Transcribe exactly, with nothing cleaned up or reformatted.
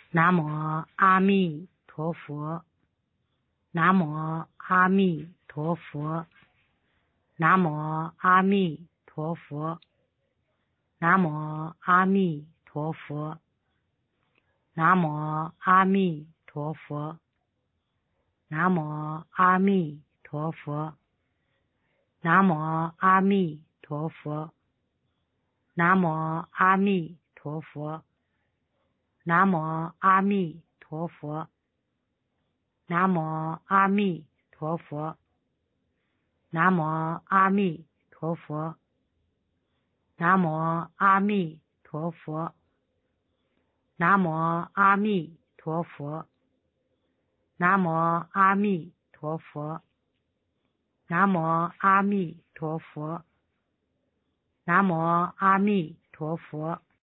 南无阿弥陀佛，南无阿弥陀佛，南无阿弥陀佛，南无阿弥陀佛，南无阿弥陀佛，南无阿弥陀佛，南无阿弥陀佛，南无阿弥陀佛，南无阿弥陀佛，南无阿弥陀佛，南无阿弥陀佛，南无阿弥陀佛，南无阿弥陀佛，南无阿弥陀佛，南无阿弥陀佛，南无阿弥陀佛。